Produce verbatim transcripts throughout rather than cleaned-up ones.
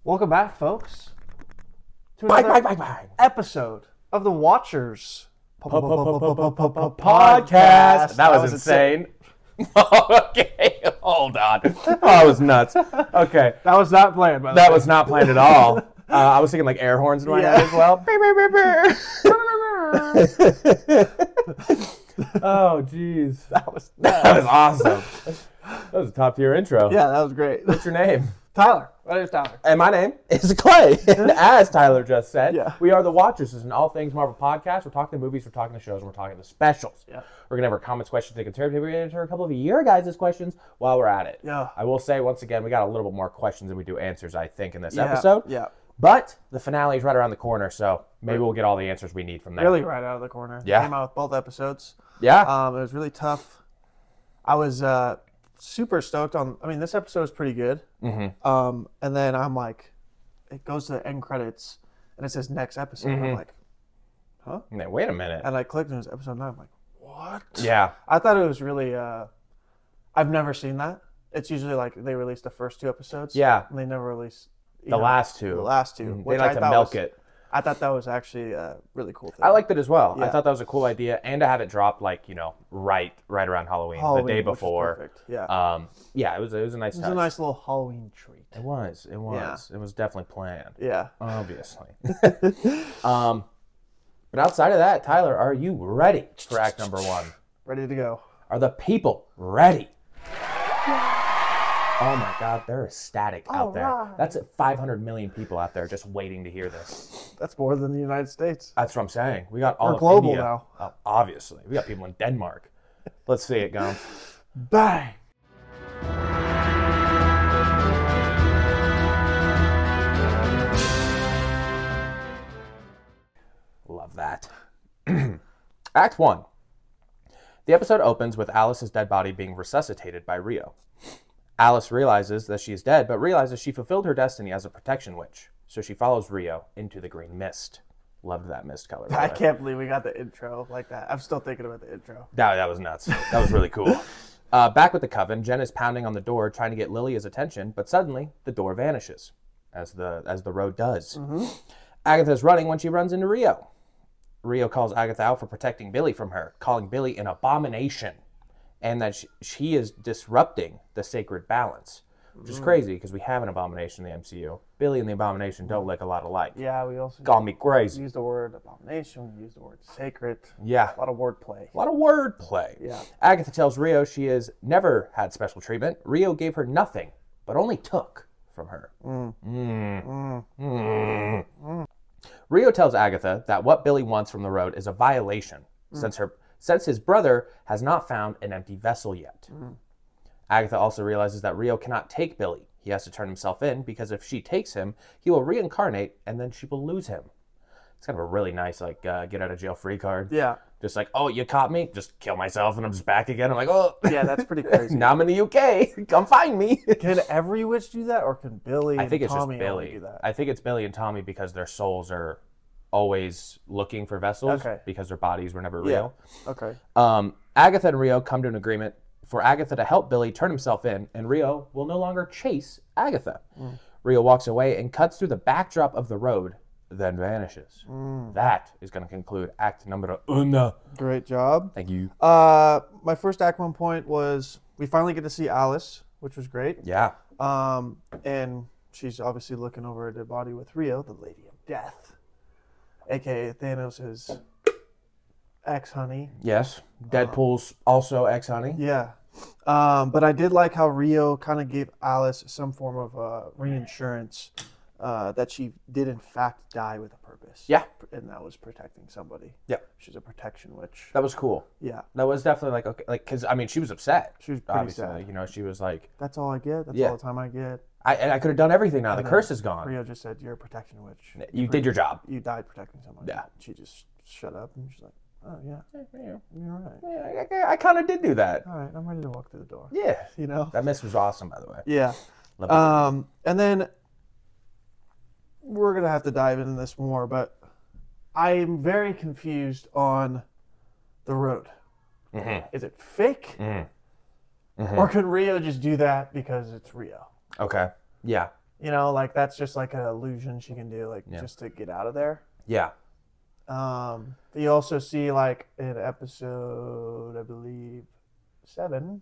Welcome back, folks, to Bye, another bye, bye, bye. episode of the Watchers Podcast. That was insane. Okay, hold on. Oh, that was nuts. Okay, That was not planned, by the that way. was not planned at all. Uh, I was thinking like air horns in my Yeah. head as well. Oh, jeez. That was That was awesome. That was a top tier intro. Yeah, that was great. What's your name? Tyler. My name's Tyler. And my name is Clay. And as Tyler just said, Yeah. we are the Watchers. This is an all things Marvel podcast. We're talking to movies, we're talking to shows, and we're talking to specials. Yeah. We're going to have our comments, questions, and conservative. We're going to answer a couple of your guys' questions while we're at it. Yeah. I will say, once again, we got a little bit more questions than we do answers, I think, in this Yeah, episode. yeah. But the finale is right around the corner, so maybe we'll get all the answers we need from there. Really right out of the corner. Yeah. Came out with both episodes. Yeah. Um, it was really tough. I was uh, super stoked on. I mean, this episode was pretty good. Mm-hmm. Um, and then I'm like, it goes to the end credits, and it says next episode. Mm-hmm. I'm like, huh? Now, wait a minute. And I clicked, and it was episode nine. I'm like, what? Yeah. I thought it was really. Uh, I've never seen that. It's usually like they release the first two episodes. Yeah. And they never release you The know, last two. The last two. Mhm. They which like I to thought milk was- it. I thought that was actually a really cool thing. I liked it as well. I Yeah. thought that was a cool idea, and to have it drop like you know right right around Halloween, Halloween, the day which was before. perfect. Yeah. Um, yeah, it was it was a nice It was touch. a nice little Halloween treat. It was. It was. It was definitely planned. Yeah. Obviously. um, but outside of that, Tyler, are you ready for Act Number One? Ready to go. Are the people ready? Oh my God, they're ecstatic out there. right. That's five hundred million people out there just waiting to hear this. That's more than the United States. That's what I'm saying. We got all We're of global India. now. Oh, obviously, we got people in Denmark. Let's see it, Gums. Bang. Love that. Act one. The episode opens with Alice's dead body being resuscitated by Rio. Alice realizes that she is dead, but realizes she fulfilled her destiny as a protection witch. So she follows Rio into the green mist. Loved that mist color. by I the way. can't believe we got the intro like that. I'm still thinking about the intro. That, that was nuts. That was really cool. Uh, back with the coven, Jen is pounding on the door trying to get Lily's attention, but suddenly the door vanishes, as the as the road does. Mm-hmm. Agatha's running when she runs into Rio. Rio calls Agatha out for protecting Billy from her, calling Billy an abomination, and that she, she is disrupting the sacred balance, which is crazy because we have an abomination in the M C U. Billy and the abomination don't look a lot alike. Yeah, we also Call me crazy. use the word abomination. We use the word sacred. Yeah. A lot of wordplay. A lot of wordplay. Yeah. Agatha tells Rio she has never had special treatment. Rio gave her nothing, but only took from her. Mm. Mm. Mm. Mm. Mm. Rio tells Agatha that what Billy wants from the road is a violation, Mm. since her since his brother has not found an empty vessel yet. Mm. Agatha also realizes that Rio cannot take Billy. He has to turn himself in because if she takes him, he will reincarnate and then she will lose him. It's kind of a really nice like uh, get out of jail free card. Yeah. Just like, oh, you caught me? Just kill myself and I'm just back again. I'm like, oh. Yeah, that's pretty crazy. Now I'm in the U K. Come find me. Can every witch do that, or can Billy I and think it's Tommy just only Billy. do that? I think it's Billy and Tommy because their souls are always looking for vessels Okay. because their bodies were never Yeah. real. Okay. Um, Agatha and Rio come to an agreement for Agatha to help Billy turn himself in, and Rio will no longer chase Agatha. Mm. Rio walks away and cuts through the backdrop of the road, then vanishes. Mm. That is going to conclude act number uno. Great job. Thank you. Uh, my first act one point was we finally get to see Alice, which was great. Yeah. Um, and she's obviously looking over her dead body with Rio, the Lady of Death, aka Thanos' ex-honey. Yes. Deadpool's also ex-honey. Yeah. Um, but I did like how Rio kind of gave Alice some form of uh, reinsurance uh, that she did in fact die with a purpose. Yeah. And that was protecting somebody. Yeah. She's a protection witch. That was cool. Yeah. That was definitely like, okay, like, because, I mean, she was upset. She was pretty Obviously. sad. You know, she was like, That's all I get. That's Yeah. all the time I get. I, and I could have done everything now. And The then curse is gone. Rio just said, "You're a protection witch. You did your job. You died protecting somebody." Yeah. She just shut up and she's like, "Oh yeah, Yeah, you're right. yeah, I, I kind of did do that. All right, I'm ready to walk through the door." Yeah. You know. That miss was awesome, by the way. Yeah. Love it. Um, and then we're gonna have to dive into this more, but I'm very confused on the road. Mhm. Is it fake, Mhm. Mhm. or can Rio just do that because it's Rio? Okay. Yeah. You know, like that's just like an illusion she can do, like Yeah. just to get out of there. Yeah. Um, you also see like in episode, I believe, seven,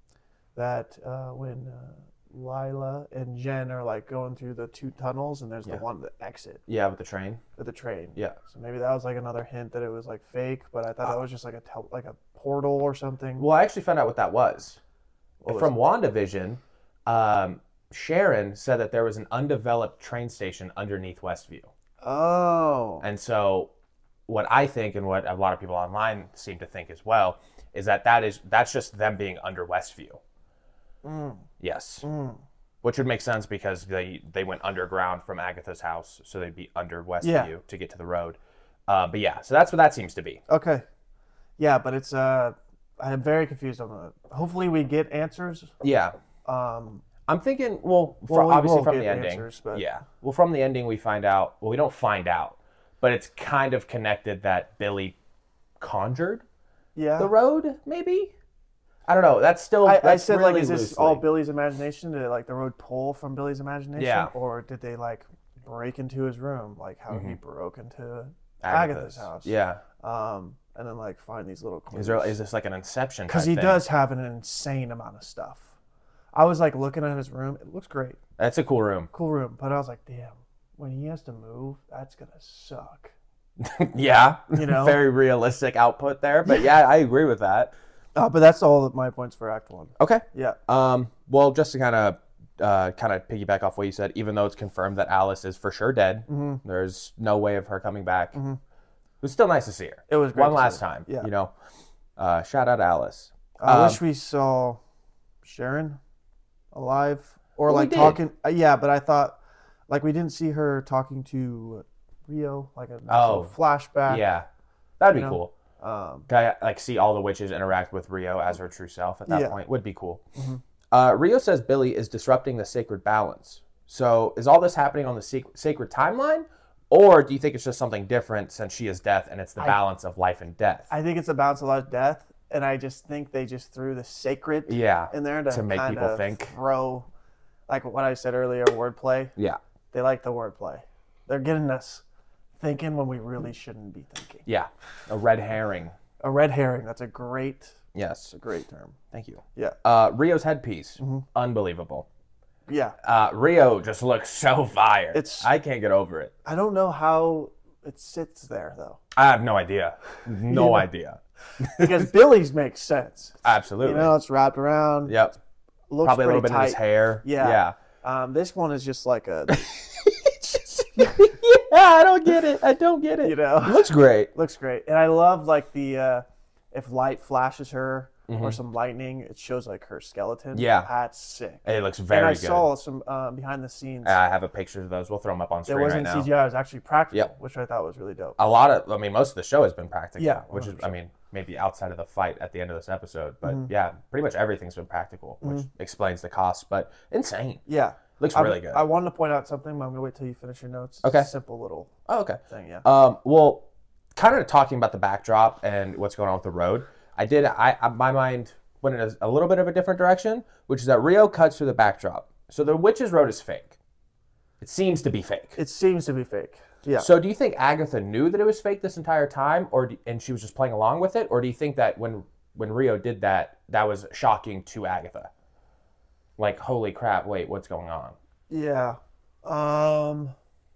that uh, when uh, Lila and Jen are like going through the two tunnels, and there's Yeah. the one that exit Yeah, with the train. with the train. Yeah. So maybe that was like another hint that it was like fake, but I thought that was just like a tel- like a portal or something. Well, I actually found out what that was. What was From WandaVision, um, Sharon said that there was an undeveloped train station underneath Westview. Oh, And so what I think and what a lot of people online seem to think as well is that, that is that's just them being under Westview. mm, Yes. mm. Which would make sense because they, they went underground from Agatha's house, so they'd be under Westview Yeah. to get to the road. Uh, but yeah, so that's what that seems to be. Okay. Yeah, but it's uh, I'm very confused on the. Hopefully, we get answers. Yeah. Um, I'm thinking, well, Well, for, we obviously will from get the ending. answers, but- Yeah. Well, from the ending, we find out, well, we don't find out, but it's kind of connected that Billy conjured yeah. the road, maybe? I don't know. That's still. I, that's I said, really like, is this loosely. all Billy's imagination? Did like the road pull from Billy's imagination? Yeah. Or did they like break into his room, like how he broke into Agatha's, Agatha's house? Yeah. Um, and then like find these little clues. Is there? Is this like an Inception? Because type he thing? does have an insane amount of stuff. I was like looking at his room. It looks great, That's a cool room. cool room. But I was like, damn, when he has to move, that's gonna suck. Yeah. You know? Very realistic output there, but yeah, I agree with that. Uh, but that's all of my points for Act One. Okay. Yeah. Um. Well, just to kind of. Uh, kind of piggyback off what you said, even though it's confirmed that Alice is for sure dead, Mm-hmm. there's no way of her coming back. It was still nice to see her. It was great one to see last her. time. Yeah. You know, uh, shout out Alice. I Um, wish we saw Sharon alive or Well, we like did. talking. Uh, yeah, but I thought like we didn't see her talking to Rio, like a nice Oh, little flashback. Yeah, that'd be you know? cool. Um, Can I, like see all the witches interact with Rio as her true self at that Yeah. point would be cool. Uh, Rio says Billy is disrupting the sacred balance. So is all this happening on the sac- sacred timeline, or do you think it's just something different since she is death and it's the balance of life and death? I think it's about a lot of death, and I just think they just threw the sacred yeah, in there to, to make kind people of think. throw, like what I said earlier, wordplay. Yeah, They like the wordplay. They're getting us thinking when we really shouldn't be thinking. yeah, a red herring. A red herring. That's a great, Yes, a great term. thank you. Yeah. Uh, Rio's headpiece, Mm-hmm. unbelievable. Yeah. Uh, Rio just looks so fire. It's- I can't get over it. I don't know how it sits there though, I have no idea. No Yeah. idea. because Billy's makes sense. Absolutely. You know, it's wrapped around. Yep. Looks Probably a little pretty bit in his tight. hair. Yeah. Yeah. Um, this one is just like a, yeah, I don't get it. I don't get it. you know, Looks great. looks great, and I love like the uh, if light flashes her or some lightning, it shows like her skeleton. Mm-hmm. Yeah. That's sick. It looks And very I good. saw some uh, behind the scenes. I have a picture of those. We'll throw them up on It screen right wasn't now. C G I; it was actually practical, Yep. which I thought was really dope. A lot of, I mean, most of the show has been practical. Yeah, Which is, one I hundred mean, maybe outside of the fight at the end of this episode, but Mm-hmm. yeah, pretty much everything's been practical, which explains the cost. But insane. Yeah, Looks I, really good. I wanted to point out something, but I'm gonna wait till you finish your notes. Okay. It's a simple little Oh, okay. thing. Yeah. Um, well, kind of talking about the backdrop and what's going on with the road. I did. I, I my mind went in a, a little bit of a different direction, which is that Rio cuts through the backdrop. So the witch's road is fake. It seems to be fake. It seems to be fake. Yeah. So do you think Agatha knew that it was fake this entire time, or do, and she was just playing along with it, or do you think that when when Rio did that, that was shocking to Agatha? Like, holy crap! Wait, what's going on? Yeah. Um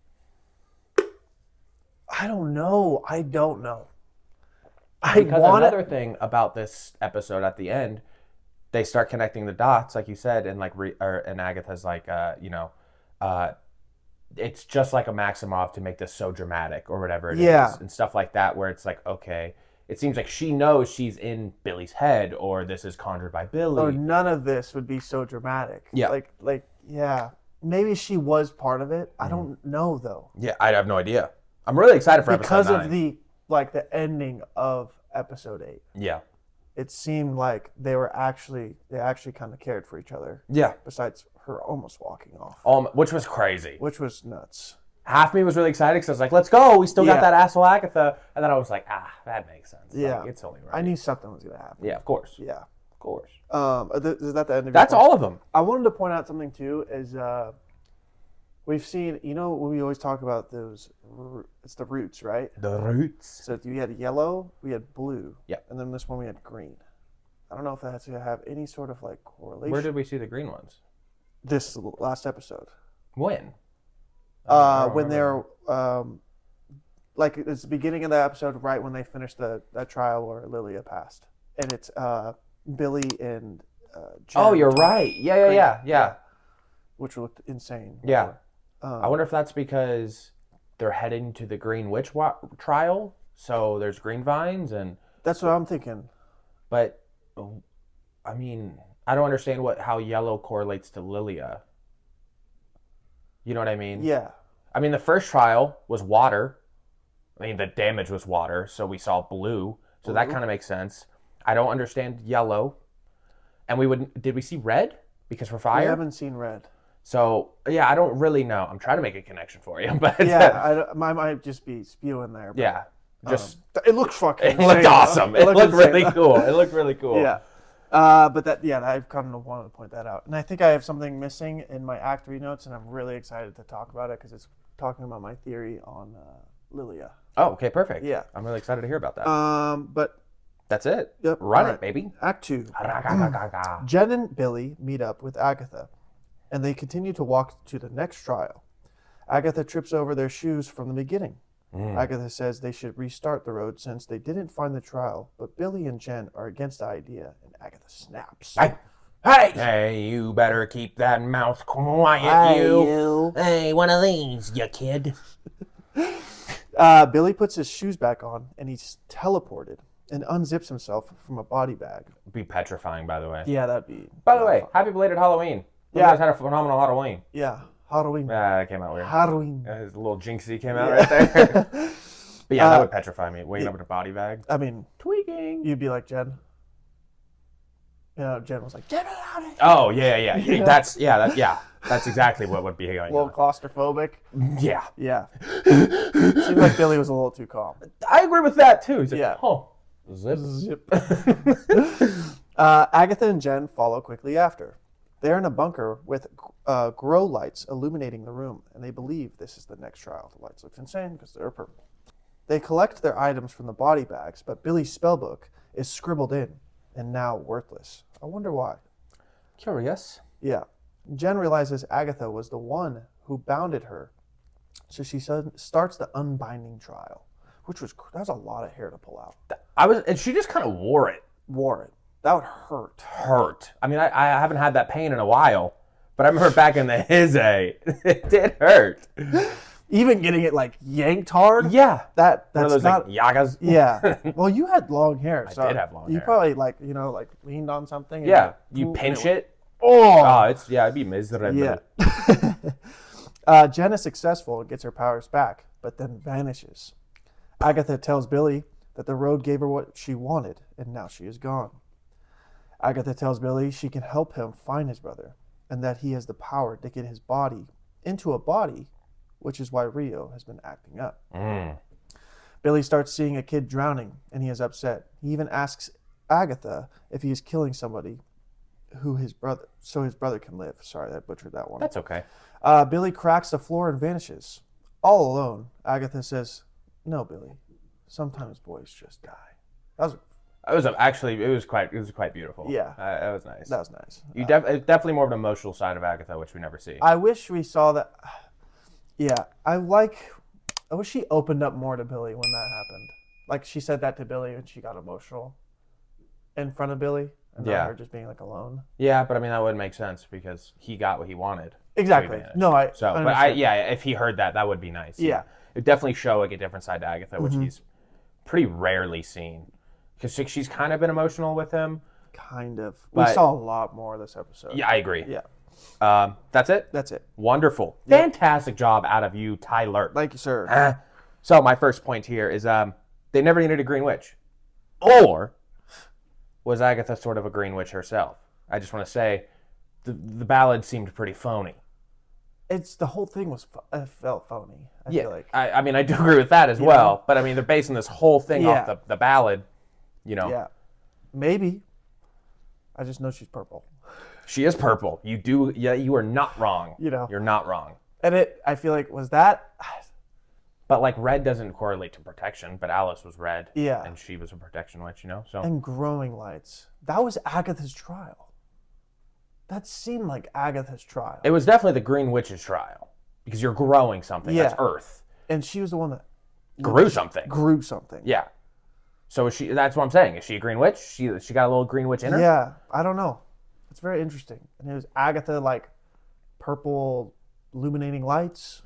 I don't know. I don't know. I Because want another thing about this episode at the end, they start connecting the dots, like you said, and like Re- or, and Agatha's like, uh, you know, uh, it's just like a Maximov to make this so dramatic or whatever it is, Yeah. and stuff like that, where it's like, okay, it seems like she knows she's in Billy's head, or this is conjured by Billy. or none of this would be so dramatic. Yeah. Like like yeah. Maybe she was part of it. I Mm-hmm. don't know though. Yeah, I have no idea. I'm really excited for Because episode nine. of the like the ending of episode eight. yeah, It seemed like they were actually they actually kind of cared for each other. yeah, Besides her almost walking off, um, which was crazy. which was nuts. Half me was really excited because I was like, let's go. We still Yeah. got that asshole Agatha. And then I was like, ah, that makes sense. Like, Yeah. it's only right. I knew something was gonna happen. Yeah, of course. Yeah. Of course. Um, th- is that the end of your That's question? all of them. I wanted to point out something too. Is uh, We've seen, you know, we always talk about those. It's the roots, right? The roots. So we had yellow, we had blue, Yeah. and then this one we had green. I don't know if that's gonna have any sort of like correlation. Where did we see the green ones? This last episode? When? Uh, when they're um, like it's the beginning of the episode, right when they finished the that trial where Lilia passed, and it's uh, Billy and uh, Jen Oh, you're right. Yeah, yeah, green. yeah, yeah. Which looked insane. Yeah. Um, I wonder if that's because they're heading to the Green Witch wa- trial, so there's green vines, and that's what I'm thinking. but I mean, I don't understand what how yellow correlates to Lilia. You know what I mean? Yeah. I mean, the first trial was water. I mean, the damage was water, so we saw blue, so Blue. that kind of makes sense. I don't understand yellow, and we would did we see red because for I fire? haven't seen red. So yeah, I don't really know. I'm trying to make a connection for you, but Yeah, I, don't- I might just be spewing there. But, yeah, just um, it looks fucking. it looked insane, awesome. though. It looked insane, really though. cool. It looked really cool. Yeah. Uh, but that, yeah, I've kind of wanted to point that out. And I think I have something missing in my Act three notes, and I'm really excited to talk about it because it's talking about my theory on uh, Lilia. Oh, okay, perfect. Yeah. I'm really excited to hear about that. Um, but That's it. yep, Run all it, right. baby. Act two. Ra-ga-ga-ga-ga. Jen and Billy meet up with Agatha, and they continue to walk to the next trial. Agatha trips over their shoes from the beginning. Mm. Agatha says they should restart the road since they didn't find the trial, but Billy and Jen are against the idea, and Agatha snaps. Hey, hey, hey! You better keep that mouth quiet, you. Hey, one of these, you kid. Uh, Billy puts his shoes back on, and he's teleported and unzips himself from a body bag. Be petrifying, by the way. Yeah, that'd be. By the way, happy belated Halloween. You Yeah. guys had a phenomenal Halloween. Yeah, Halloween. Ah, that came out weird. Halloween. Uh, His little jinxie came out right there. But yeah, Uh, that would petrify me. Waking up with a body bag. I mean, Tweaking. you'd be like Jen. You know, Jen was like, get me out of here. Oh yeah, yeah, yeah. Yeah. That's yeah, that, yeah. That's exactly what would be going A little on. claustrophobic. Yeah, Yeah. Seemed like Billy was a little too calm. I agree with that too. He's like, Yeah. oh, zip. Zip. uh, Agatha and Jen follow quickly after. They're in a bunker with uh, grow lights illuminating the room, and they believe this is the next trial. The lights look insane because they're purple. They collect their items from the body bags, but Billy's spellbook is scribbled in and now worthless. I wonder why. Curious. Yeah. Jen realizes Agatha was the one who bounded her, so she sud- starts the unbinding trial, which was that was a lot of hair to pull out. I was, and she just kind of wore it. Wore it. That would hurt. Hurt. I mean, I, I haven't had that pain in a while, but I remember back in the his day, it did hurt. Even getting it like yanked hard. Yeah. That One of that's those not. like yagas. Yeah. Well, you had long hair. I So did have long you hair. probably like you know like leaned on something. and Yeah. like, You pulled- pinch anyway. it. Oh. Oh, it's yeah. It'd be miserable. Yeah. uh, Jen is successful and gets her powers back, but then vanishes. Agatha tells Billy that the road gave her what she wanted, and now she is gone. Agatha tells Billy she can help him find his brother, and that he has the power to get his body into a body, which is why Rio has been acting up. Mm. Billy starts seeing a kid drowning, and he is upset. He even asks Agatha if he is killing somebody who his brother, so his brother can live. Sorry, I butchered that one. That's okay. Uh, Billy cracks the floor and vanishes. All alone, Agatha says, "No, Billy. Sometimes boys just die." That was It was a, actually it was quite it was quite beautiful. Yeah. uh, that was nice. that was nice. You def- it's definitely more of an emotional side of Agatha, which we never see. I wish we saw that. Yeah, I like. I wish she opened up more to Billy when that happened. Like she said that to Billy and she got emotional in front of Billy, and not Yeah. her just being like alone. yeah, but I mean that would make sense because he got what he wanted. Exactly. vanished. No, I. So, I but I understand. yeah, if he heard that, that would be nice. Yeah. It would definitely show like a different side to Agatha, which Mhm. he's pretty rarely seen because she's kind of been emotional with him. Kind of. We But- saw a lot more this episode. Yeah, I agree. Yeah. Um, that's it. That's it. Wonderful, Yep. fantastic job out of you, Tyler. Thank you, sir. Uh, so my first point here is um, they never needed a Green Witch, or was Agatha sort of a Green Witch herself? I just want to say, the the ballad seemed pretty phony. It's the whole thing was pho- it felt phony. I Yeah, feel like. I, I mean I do agree with that as You well. know? But I mean they're basing this whole thing off Yeah. the, the ballad. You know, Yeah. Maybe. I just know she's purple. she is purple. You do, yeah, you are not wrong. You know. You're not wrong. And it, I feel like, was that? But like red doesn't correlate to protection, but Alice was red. Yeah. And she was a protection witch, you know? So And growing lights. That was Agatha's trial. That seemed like Agatha's trial. it was definitely the Green Witch's trial. Because you're growing something. Yeah. That's Earth. And she was the one that Grew something. grew something. Yeah. So is she that's what I'm saying. Is she a Green Witch? She she got a little Green Witch in her? Yeah, I don't know. It's very interesting. And it was Agatha, like, purple illuminating lights.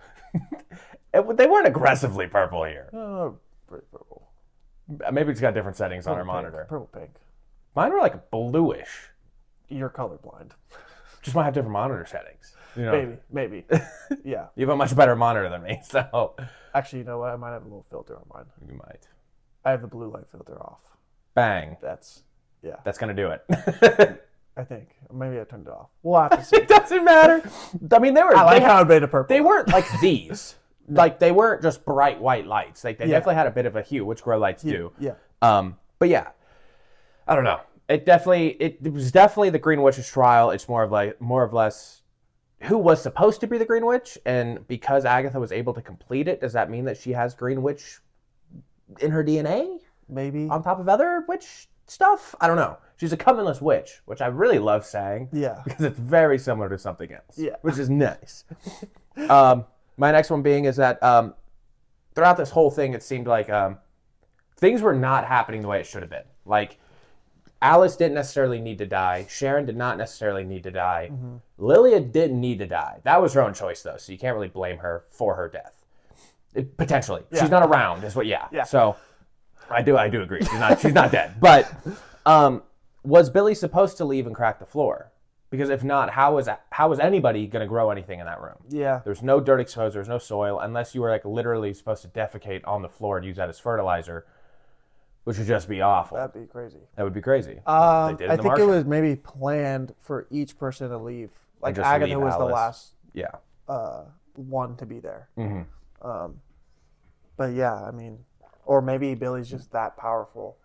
It, they weren't aggressively purple here. Oh, pretty purple. Maybe it's got different settings on Purple our pink, monitor. Purple pink. Mine were like bluish. You're colorblind. Just might have different monitor settings. You know, Maybe, maybe. Yeah. you have a much better monitor than me, so Actually, you know what? I might have a little filter on mine. you might. I have the blue light filter off. Bang. That's, yeah, That's gonna do it. I think. Maybe I turned it off. We'll have to see. It doesn't matter. I mean, they were. I like they, how it made it purple. they weren't like these. Like they weren't just bright white lights. Like they Yeah. definitely had a bit of a hue, which grow lights do. Yeah. Um, but yeah, I don't know. It definitely, it, it was definitely the Green Witch's trial. It's more of like, more of less, who was supposed to be the Green Witch, and because Agatha was able to complete it, does that mean that she has Green Witch in her D N A Maybe. on top of other witch stuff? I don't know. She's a covenless witch, which I really love saying Yeah. because it's very similar to something else. Yeah. which is nice. um, my next one being is that um, throughout this whole thing, it seemed like um, things were not happening the way it should have been. Like, Alice didn't necessarily need to die. Sharon did not necessarily need to die. Mm-hmm. Lilia didn't need to die. That was her own choice, though, so you can't really blame her for her death. It, potentially. Yeah. She's not around, is what, yeah. Yeah. So, I do I do agree. She's not, she's not dead. But um, was Billy supposed to leave and crack the floor? Because if not, how was, how was anybody going to grow anything in that room? Yeah. There's no dirt exposed. There's no soil, unless you were like literally supposed to defecate on the floor and use that as fertilizer, which would just be awful. That'd be crazy. That would be crazy. Um, They did in I The think it Martian. was maybe planned for each person to leave. Like just Agatha leave was the Alice. last Yeah. uh, one to be there. hmm Um, but yeah, I mean, or maybe Billy's just that powerful.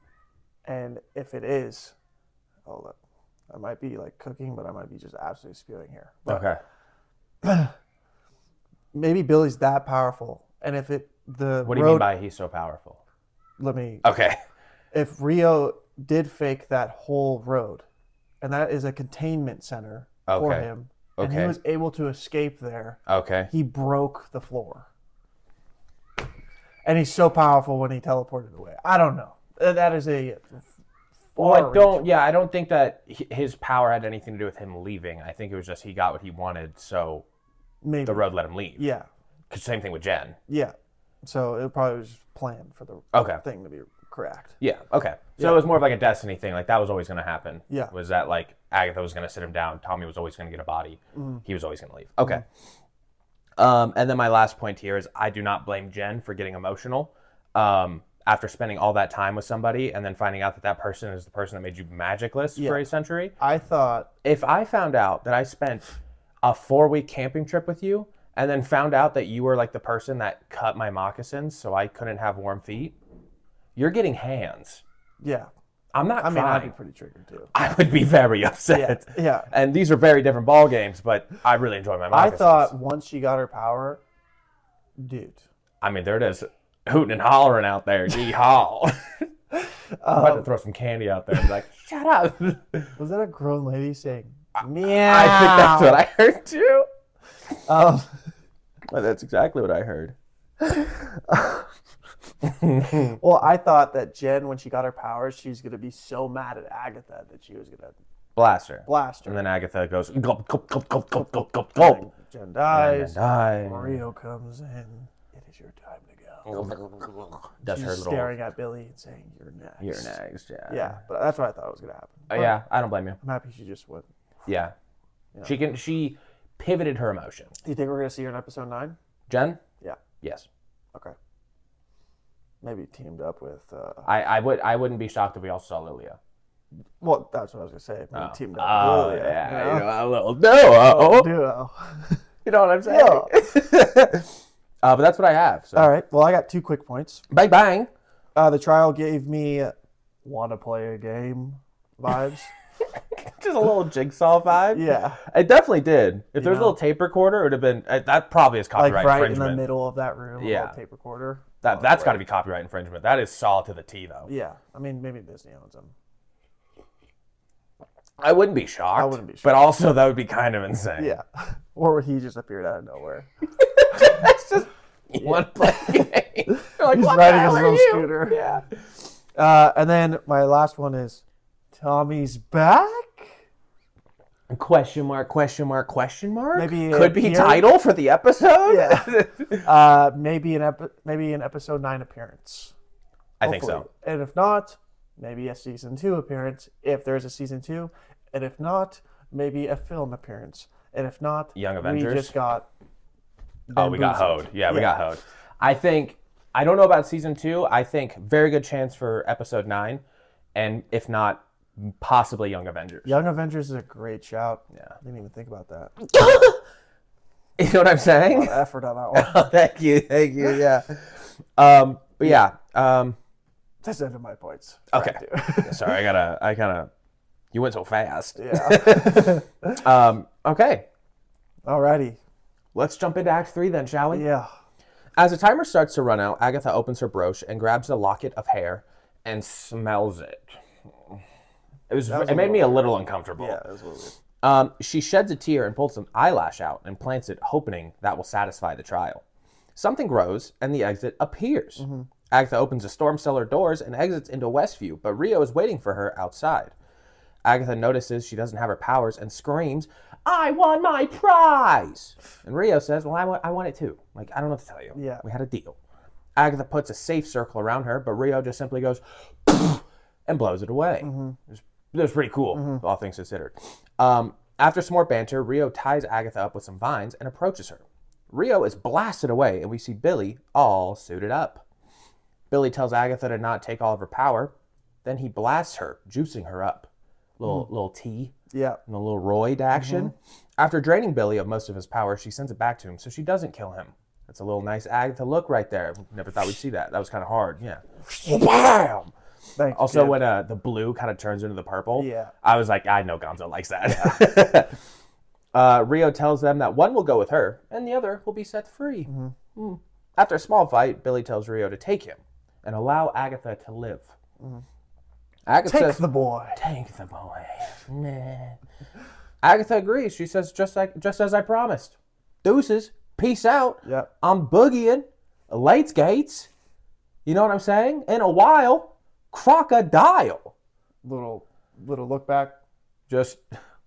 And if it is, oh, look, I might be like cooking, but I might be just absolutely spewing here. But Okay. maybe Billy's that powerful. And if it, the What do you road, mean by he's so powerful? let me, Okay. if Rio did fake that whole road, and that is a containment center for Okay. him, and he Okay. was able to escape there, Okay. he broke the floor. And he's so powerful when he teleported away. I don't know. Uh, That is a Well, I far don't. Yeah, I don't think that hi- his power had anything to do with him leaving. I think it was just he got what he wanted, so maybe. the road let him leave. Yeah, 'Cause same thing with Jen. yeah. So it probably was planned for the Okay. thing to be correct. Yeah. Okay. So Yeah. it was more of like a destiny thing. Like that was always going to happen. Yeah. Was that like Agatha was going to sit him down? Tommy was always going to get a body. Mm. He was always going to leave. Okay. Um, and then my last point here is I do not blame Jen for getting emotional. Um, after spending all that time with somebody and then finding out that that person is the person that made you magicless Yeah. for a century. I thought, If I found out that I spent a four week camping trip with you and then found out that you were like the person that cut my moccasins so I couldn't have warm feet, you're getting hands. yeah. I'm not I mean, I'd be fine. pretty triggered too. I would be very Yeah, upset. yeah. And these are very different ball games, but I really enjoy my I moccasins. thought once she got her power, dude. I mean, there it is, hooting and hollering out there. Yeehaw. I'm about to Um, throw some candy out there and be like, shut up. was that a grown lady saying, meow? I think that's what I heard too. Um, That's exactly what I heard. well, I thought that Jen, when she got her powers, she's going to be so mad at Agatha that she was going to Blaster. blast her. And then Agatha goes, gulp, gulp, gulp, gulp, gulp, gulp, gulp, gulp. Jen And dies. then die. Mario comes in. It is your time to go. Does She's her little, staring at Billy and saying, "You're next." you're next, yeah. Yeah, but that's what I thought was gonna happen. Uh, But yeah, I don't blame you. I'm happy she just went. Yeah. Yeah. She can, she pivoted her emotion. Do you think we're gonna see her in episode nine? Jen? Yeah. Yes. Okay. Maybe teamed up with. Uh, I, I would I wouldn't be shocked if we also saw Lilia. well, that's what I was gonna say. Maybe Oh. teamed up. Oh, with Lilia, yeah, you you know? know, a little duo. Duo. You know what I'm saying? uh, but that's what I have. So. All right. Well, I got two quick points. Bang bang. Uh, the trial gave me "want to play a game" vibes. Just a little jigsaw vibe. Yeah. It definitely did. If there was a know? little tape recorder, it would have been uh, that probably is Like copyright right in infringement. the middle of that room, Yeah. a little tape recorder. That Oh, that's wait. got to be copyright infringement. That is solid to the T, though. Yeah. I mean, maybe Disney owns them. I wouldn't be shocked. I wouldn't be shocked. But also, that would be kind of insane. Yeah. Or would he just appeared out of nowhere? That's just you want to play a game. You're like, He's what riding the hell his are little you? scooter. Yeah. Uh, and then my last one is Tommy's back? Question mark, question mark, question mark? Maybe Could a be period? title for the episode? Yeah. uh, maybe an epi- maybe an episode nine appearance. I think Hopefully. so. And if not, maybe a season two appearance, if there's a season two. And if not, maybe a film appearance. And if not, Young Avengers? we just got Oh, we got bamboozled. hoed. Yeah, we Yeah. got hoed. I think, I don't know about season two. I think very good chance for episode nine. And if not, possibly Young Avengers. Young Avengers is a great shout. Yeah. Didn't even think about that. You know what I'm saying? Effort on that one. Oh, thank you, thank you. Yeah. Um, but yeah. Um, That's the end of my points. okay. Right, Sorry, I gotta. I kind of. You went so fast. yeah. Um, okay. Alrighty. Let's jump into Act Three then, shall we? Yeah. As the timer starts to run out, Agatha opens her brooch and grabs a locket of hair and smells it. It was. was It a made me a little little uncomfortable. Yeah, that was a little weird. Um, she sheds a tear and pulls an eyelash out and plants it, hoping that will satisfy the trial. Something grows, and the exit appears. Mm-hmm. Agatha opens the storm cellar doors and exits into Westview, but Rio is waiting for her outside. Agatha notices she doesn't have her powers and screams, "I won my prize!" And Rio says, well, I want, I want it too. Like, I don't know what to tell you. Yeah. We had a deal. Agatha puts a safe circle around her, but Rio just simply goes, and blows it away. Mm-hmm. It was, it was pretty cool, all things considered. Um, after some more banter, Rio ties Agatha up with some vines and approaches her. Rio is blasted away, and we see Billy all suited up. Billy tells Agatha to not take all of her power. Then he blasts her, juicing her up. Little Mm. little T Yeah. and a little roid action. After draining Billy of most of his power, she sends it back to him so she doesn't kill him. That's a little nice Agatha look right there. Never thought we'd see that. That was kind of hard. Yeah. Bam! Thank you. Also, Kid. when uh, the blue kind of turns into the purple, Yeah. I was like, I know Gonzo likes that. uh, Rio tells them that one will go with her and the other will be set free. Hmm. After a small fight, Billy tells Rio to take him and allow Agatha to live. Agatha Take says, the boy. Take the boy. Nah. Agatha agrees. She says, just like just as I promised. Deuces. Peace out. Yep. I'm boogieing. Lights gates. You know what I'm saying? In a while, crocodile. Little little look back. Just.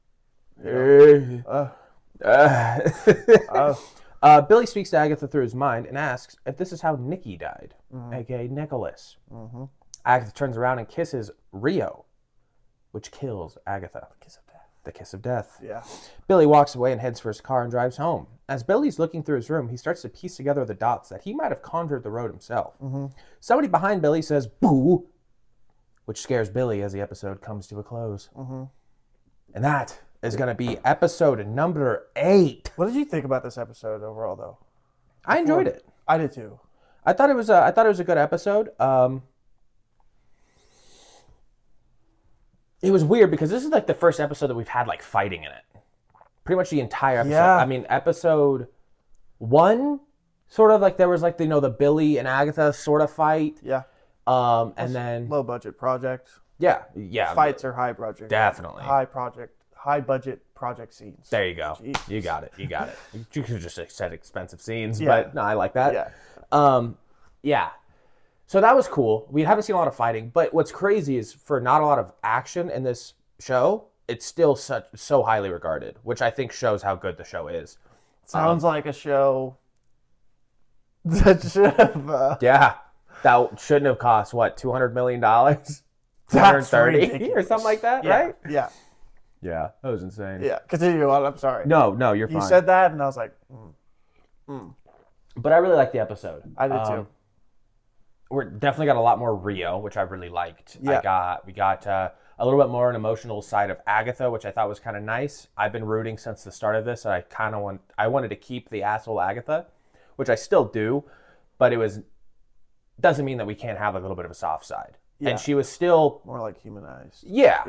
Uh, Uh, uh, uh, Billy speaks to Agatha through his mind and asks if this is how Nicky died, aka Nicholas. mhm. Agatha turns around and kisses Rio, which kills Agatha. Kiss of death. The kiss of death. Yeah. Billy walks away and heads for his car and drives home. As Billy's looking through his room, he starts to piece together the dots that he might have conjured the road himself. Mm-hmm. Somebody behind Billy says, "Boo," which scares Billy as the episode comes to a close. Mm-hmm. And that is going to be episode number eight. What did you think about this episode overall, though? I enjoyed it. I did too. I thought it was a, I thought it was a good episode. Um, it was weird because this is like the first episode that we've had like fighting in it. Pretty much the entire episode. Yeah. I mean, episode one, sort of like there was like, you know, the Billy and Agatha sort of fight. Yeah. Um, and then, Low budget project. yeah, yeah. Fights are high project. Definitely. High project. High budget project scenes. There you go. Jeez. You got it. You got it. You could have just said expensive scenes, Yeah. but no, I like that. Yeah. Um, yeah. So that was cool. We haven't seen a lot of fighting, but what's crazy is for not a lot of action in this show, it's still such so highly regarded, which I think shows how good the show is. Sounds like a show that should have. Uh, Yeah. That shouldn't have cost what, two hundred million dollars? two hundred thirty or ridiculous. something like that, yeah, right? Yeah. Yeah. That was insane. Yeah. Continue on. I'm sorry. No, no, you're You fine. said that, and I was like, mm. But I really liked the episode. I did too. Um, We're definitely got a lot more Rio, which I really liked. Yeah. I got we got uh, a little bit more an emotional side of Agatha, which I thought was kind of nice. I've been rooting since the start of this. And I kind of want I wanted to keep the asshole Agatha, which I still do, but it was doesn't mean that we can't have a little bit of a soft side. Yeah. And she was still More like humanized. yeah. Yeah.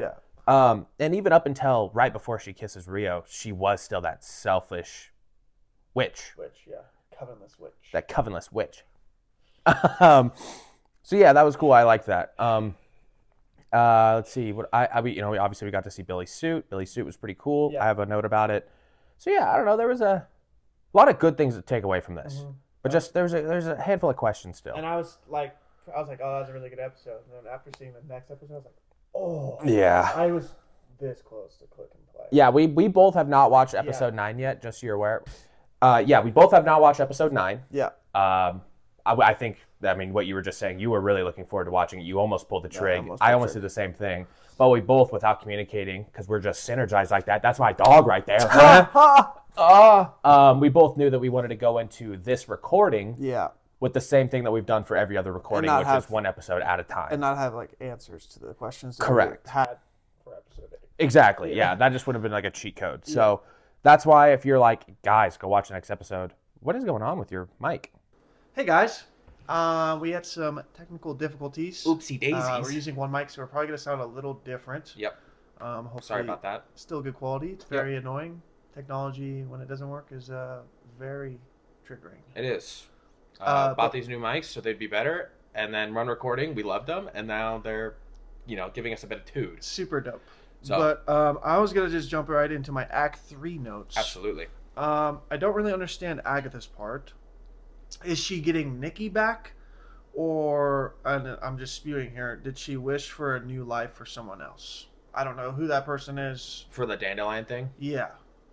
Um, and even up until right before she kisses Rio, she was still that selfish witch. Witch, yeah. Covenless witch. That covenless witch. um, so yeah, that was cool. I liked that. Um, uh, let's see. What I, I, you know, obviously we got to see Billy's suit. Billy's suit was pretty cool. Yeah. I have a note about it. So yeah, I don't know. There was a lot of good things to take away from this, Mm-hmm. but just there's a there's a handful of questions still. And I was like, I was like, oh, that was a really good episode. And then after seeing the next episode, I was like, oh. Yeah. I was this close to click and play. Yeah, we we both have not watched episode yeah. nine yet. Just so you're aware. Uh, yeah, we both have not watched episode nine. Yeah. Um, I, I think. I mean, what you were just saying, you were really looking forward to watching it. You almost pulled the trig. Yeah, almost I almost trig. did the same thing. But we both, without communicating, because we're just synergized like that. That's my dog right there. uh, um, we both knew that we wanted to go into this recording yeah. with the same thing that we've done for every other recording, which have, is one episode at a time. And not have, like, answers to the questions that Correct. we had for episode eight. Exactly, yeah. yeah. That just would have been like a cheat code. Yeah. So that's why if you're like, guys, go watch the next episode, what is going on with your mic? Hey, guys. Uh, we had some technical difficulties. Oopsie daisies. Uh, we're using one mic, so we're probably going to sound a little different. Yep. Um, Sorry about that. Still good quality. It's very yep. annoying. Technology, when it doesn't work, is uh, very triggering. It is. Uh, uh, bought but, these new mics so they'd be better, and then run recording. We loved them, and now they're, you know, giving us a bit of tood. Super dope. So, but um, I was going to just jump right into my Act three notes. Absolutely. Um, I don't really understand Agatha's part. Is she getting Nikki back? Or, and I'm just spewing here, did she wish for a new life for someone else? I don't know who that person is. For the dandelion thing? Yeah.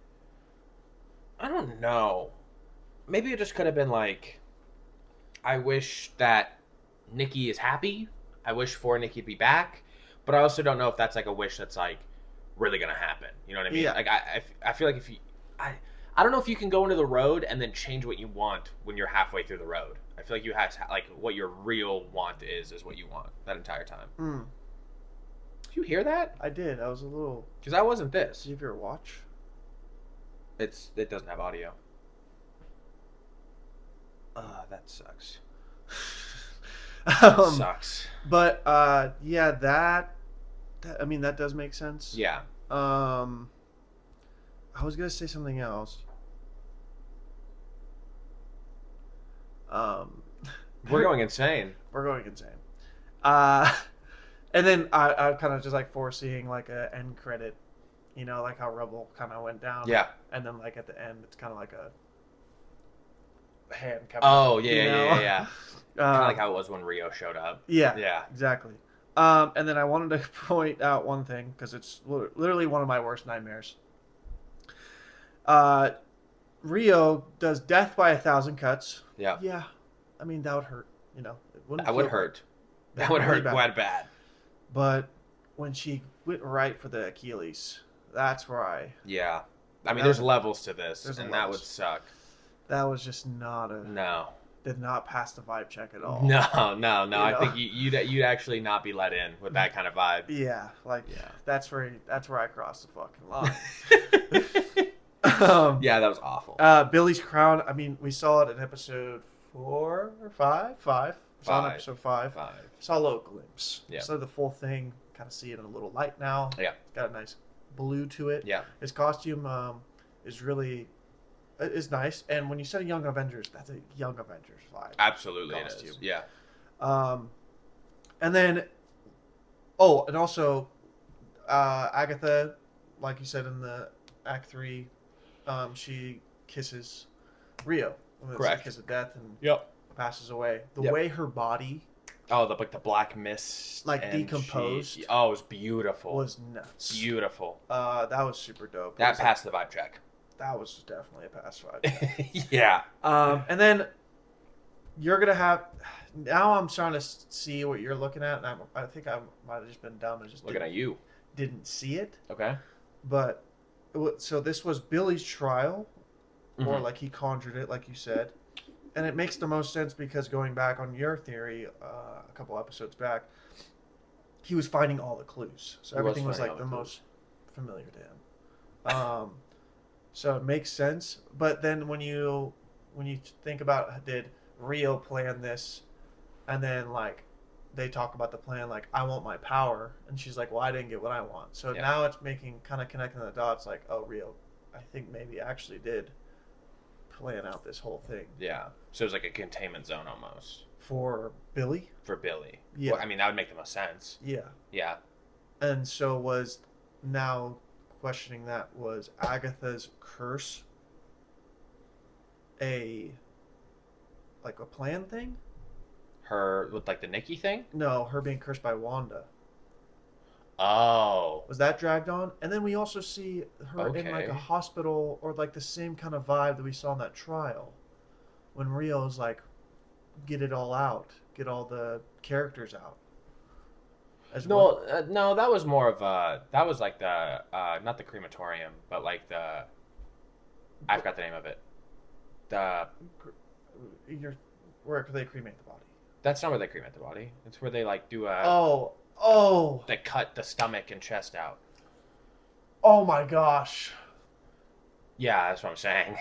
I don't know. Maybe it just could have been like, I wish that Nikki is happy. I wish for Nikki to be back. But I also don't know if that's like a wish that's like really going to happen. You know what I mean? Yeah. Like, I, I, I feel like if you... I, I don't know if you can go into the road and then change what you want when you're halfway through the road. I feel like you have to, like, what your real want is, is what you want that entire time. Mm. Did you hear that? I did. I was a little... Because that wasn't this. Did you have your watch? It's It doesn't have audio. Uh, that sucks. um, sucks. But, uh, yeah, that, that... I mean, that does make sense. Yeah. Um... I was gonna say something else. Um, we're going insane. We're going insane. Uh, and then I, I kind of just like foreseeing like a end credit, you know, like how Rebel kind of went down. Yeah. And then like at the end, it's kind of like a hand coming. Oh yeah, yeah, yeah, yeah, yeah. uh, kind of like how it was when Rio showed up. Yeah. Yeah. Exactly. Um, and then I wanted to point out one thing because it's literally one of my worst nightmares. Uh, Rio does death by a thousand cuts. Yeah. Yeah. I mean, that would hurt, you know. It wouldn't that would hurt. That, that would hurt bad. quite bad. But when she went right for the Achilles, that's where I... Yeah. I mean, there's was, levels to this, and levels. That would suck. That was just not a... No. Did not pass the vibe check at all. No, no, no. You I know? think you, you'd you'd actually not be let in with that kind of vibe. Yeah, like yeah. That's where that's where I crossed the fucking line. um, yeah, that was awful. Uh, Billy's crown. I mean, we saw it in episode four or five. Five. We saw it in episode five. Five. Saw a little glimpse. Yeah. So the full thing. Kind of see it in a little light now. Yeah. It's got a nice blue to it. Yeah. His costume um, is really. Is nice, and when you said Young Avengers, that's a Young Avengers vibe. Absolutely, costume. It is. Yeah. Um, and then, oh, and also, uh, Agatha, like you said in the Act Three, um, she kisses Rio. Correct. A kiss of death and yep. passes away. The yep. way her body. Oh, the like the black mist. Like decomposed. She, oh, it was beautiful. Was nuts. Beautiful. Uh, that was super dope. That passed like, the vibe check. That was definitely a pass vibe. yeah. Um, and then you're gonna have. Now I'm trying to see what you're looking at, and I'm, I think I might have just been dumb and just looking at you. Didn't see it. Okay. But so this was Billy's trial, mm-hmm. or like he conjured it, like you said, and it makes the most sense because going back on your theory, uh, a couple episodes back, he was finding all the clues, so he everything was, was like the, the most familiar to him. Um. So it makes sense, but then when you when you think about did Rio plan this, and then like they talk about the plan, like, I want my power, and she's like, well, I didn't get what I want. So Yeah. now it's making, kind of connecting the dots, like, oh, Rio, I think maybe actually did plan out this whole thing. Yeah. So it was like a containment zone almost For Billy? for Billy. Yeah. Well, I mean, that would make the most sense. Yeah. Yeah. And so was now questioning that, was Agatha's curse a, like, a plan thing? Her with like the Nikki thing. No, her being cursed by Wanda. Oh. Was that dragged on? And then we also see her in like a Okay. hospital, or like the same kind of vibe that we saw in that trial, when Rio's like, get it all out, get all the characters out. As No, well. uh, no, that was more of a that was like the uh, not the crematorium, but like the I forgot the name of it. The You're, where could they cremate the body? that's not where they cremate the body. It's where they like do a Oh, oh, they cut the stomach and chest out. oh my gosh. Yeah, that's what I'm saying.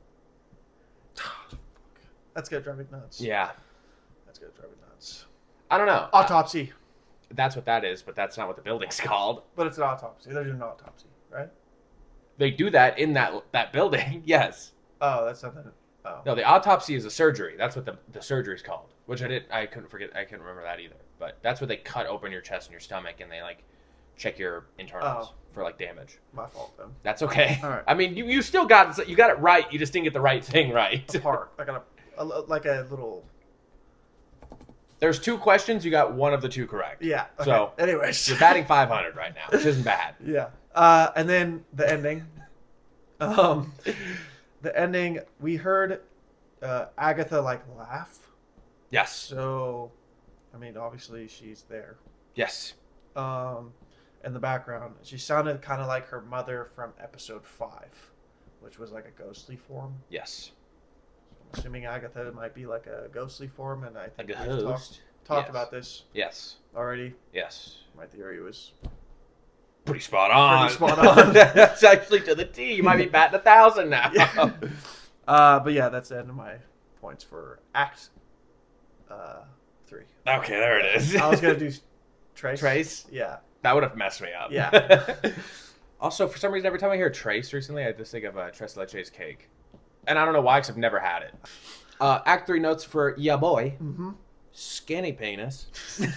That's gonna drive me nuts. Yeah, That's gonna drive me nuts. I don't know. Autopsy. That's what that is, but that's not what the building's called. But it's an autopsy. They're doing an autopsy, right? They do that in that that building. Yes. Oh, that's something. Oh. No, the autopsy is a surgery. That's what the the surgery's called. Which I didn't. I couldn't forget. I couldn't remember that either. But that's where they cut open your chest and your stomach, and they like check your internals Oh. for like damage. My fault, then. That's okay. All right. I mean, you, you still got you got it right. You just didn't get the right thing right. A part. Like a, a, like a little. There's two questions. You got one of the two correct. Yeah. Okay. So anyways. you're batting five hundred right now, which isn't bad. Yeah. Uh, and then the ending. Um, the ending. We heard uh, Agatha like laugh. Yes. So, I mean, obviously she's there. Yes. Um, in the background, she sounded kind of like her mother from episode five, which was like a ghostly form. Yes. I'm assuming Agatha might be like a ghostly form, and I think Like a we've talked, host. talked Yes. about this Yes. already. Yes. My theory was Pretty spot on. Pretty spot on. That's actually to the T. You might be batting a thousand now. Yeah. Uh, but yeah, that's the end of my points for Act uh, three. Okay, there it is. I was gonna do Trace. Trace. Yeah. That would have messed me up. Yeah. Also, for some reason, every time I hear Trace recently, I just think of uh, Tres Leches cake. And I don't know why, because I've never had it. Uh, act three notes for Ya Boy. Mm-hmm. Skinny penis.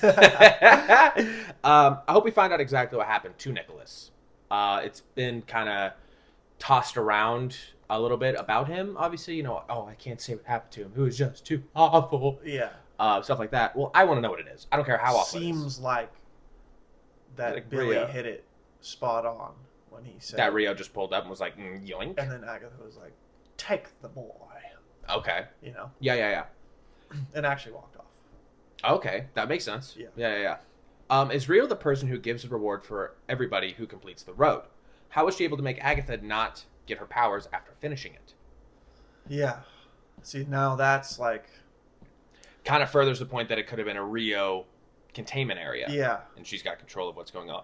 um, I hope we find out exactly what happened to Nicholas. Uh, it's been kind of tossed around a little bit about him. Obviously, you know, oh, I can't say what happened to him. It was just too awful. Yeah. Uh, stuff like that. Well, I want to know what it is. I don't care how awful it is. Seems like that Like Billy Rio. hit it spot on when he said That Rio just pulled up and was like, mm, yoink. and then Agatha was like, "Take the boy," Okay. you know, Yeah, yeah, yeah. and actually walked off. Okay, that makes sense. Yeah. yeah, yeah. yeah. Um, is Rio the person who gives a reward for everybody who completes the road? How was she able to make Agatha not get her powers after finishing it? Yeah. See, now that's like, Kind of furthers the point that it could have been a Rio containment area. yeah, And she's got control of what's going on.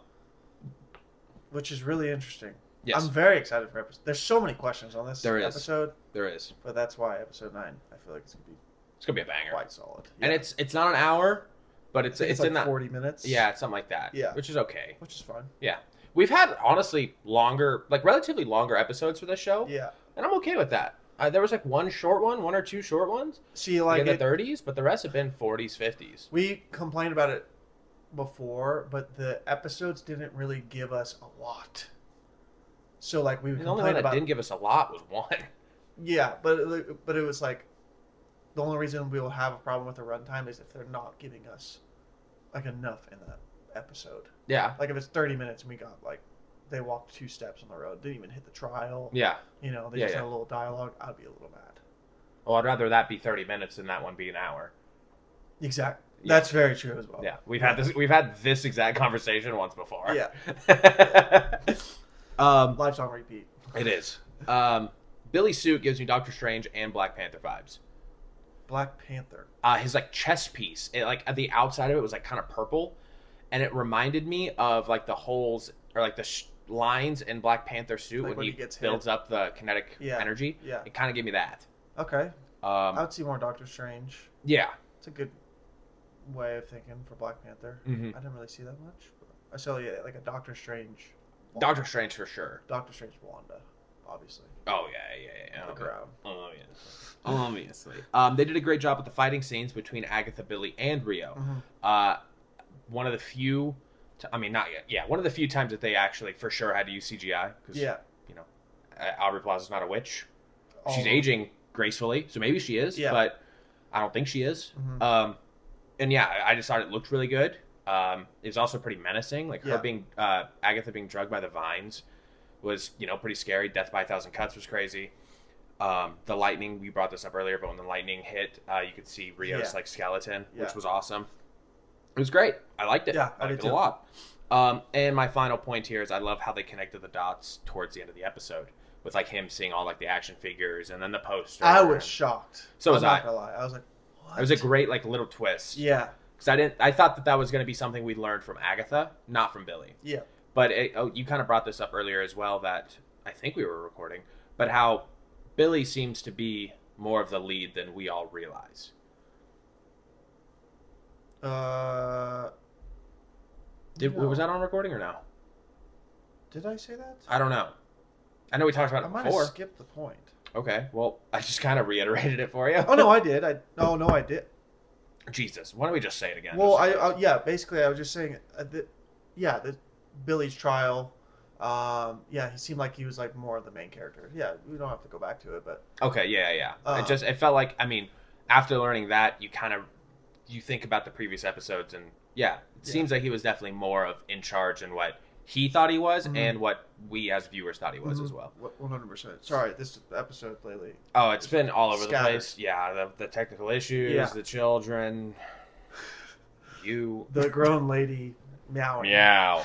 which is really interesting. Yes, I'm very excited for episode. There's so many questions on this There is. episode, there is. but that's why episode nine, I feel like it's gonna be It's going to be a banger. quite solid. And Yeah. it's it's not an hour, but it's I think it's, like in that. forty minutes. Yeah, it's something like that. Yeah. Which is okay. which is fun. Yeah. We've had, honestly, longer, like relatively longer episodes for this show. Yeah. And I'm okay with that. Uh, there was like one short one, one or two short ones. See, Like like in the it, thirties, but the rest have been forties, fifties. we complained about it before, but the episodes didn't really give us a lot. So like we would The only complain one that about didn't give us a lot was one. yeah, but it- but it was like the only reason we will have a problem with the runtime is if they're not giving us like enough in that episode. Yeah, Like if it's thirty minutes and we got like they walked two steps on the road, didn't even hit the trial. yeah. You know, they Yeah, just yeah. had a little dialogue. I'd be a little mad. Well, I'd rather that be thirty minutes than that one be an hour. Exactly. Yeah. That's very true as well. Yeah, we've had this. We've had this exact conversation once before. Yeah. um, Life's on repeat. it is. Um, Billy's suit gives me Doctor Strange and Black Panther vibes. Black Panther. Uh, his like chest piece, it, like at the outside of it was like kind of purple, and it reminded me of like the holes or like the sh- lines in Black Panther suit Like when, when he, he gets hit. builds up the kinetic Yeah. energy. Yeah. It kind of gave me that. Okay. Um, I would see more Doctor Strange. yeah, It's a good way of thinking for Black Panther. Mm-hmm. I didn't really see that much. I saw yeah, like a Doctor Strange. Wanda. Doctor Strange for sure. Doctor Strange Wanda, obviously. Oh yeah, yeah, yeah. On the okay. ground. Oh yes. Obviously. Um, they did a great job with the fighting scenes between Agatha, Billy, and Rio. Mm-hmm. Uh, one of the few, t- I mean, not yet. Yeah, one of the few times that they actually for sure had to use C G I. Cause, Yeah. You know, uh, Aubrey Plaza's not a witch. Oh. She's aging gracefully, so maybe she is. Yeah. But I don't think she is. Mm-hmm. Um, and yeah, I just thought it looked really good. Um, it was also pretty menacing. Like yeah. her being, uh, Agatha being drugged by the vines was, you know, pretty scary. Death by a Thousand Cuts was crazy. Um, the lightning, we brought this up earlier, but when the lightning hit, uh, you could see Rio's yeah. like skeleton, yeah. which was awesome. It was great. I liked it. Yeah, I I liked did it a too. lot. Um, and my final point here is I love how they connected the dots towards the end of the episode with like him seeing all like the action figures and then the poster. I was and... shocked. So was I'm I. not gonna lie. I was like, what? It was a great like little twist. Yeah. Because I didn't. I thought that that was going to be something we learned from Agatha, not from Billy. Yeah. But it, oh, you kind of brought this up earlier as well. That I think we were recording, but how Billy seems to be more of the lead than we all realize. Uh. Did no. was that on recording or no? Did I say that? I don't know. I know we talked about I it might before. have skipped the point. Okay, well, I just kind of reiterated it for you. Oh no, I did. I no, no, I did. Jesus, why don't we just say it again? Well, Just- I, I yeah, basically, I was just saying, uh, that, yeah, the Billy's trial. Um, yeah, he seemed like he was like more of the main character. Yeah, we don't have to go back to it, but Okay, yeah, yeah. Uh, it just it felt like I mean, after learning that, you kind of you think about the previous episodes, and yeah, it Yeah. seems like he was definitely more of in charge in what he thought he was, Mhm. and what we as viewers thought he was Mhm. as well. one hundred percent. Sorry, this episode lately. Oh, it's been all over the Scattered. place. Yeah, the the technical issues, Yeah. the children, you. The grown lady meowing. Meow.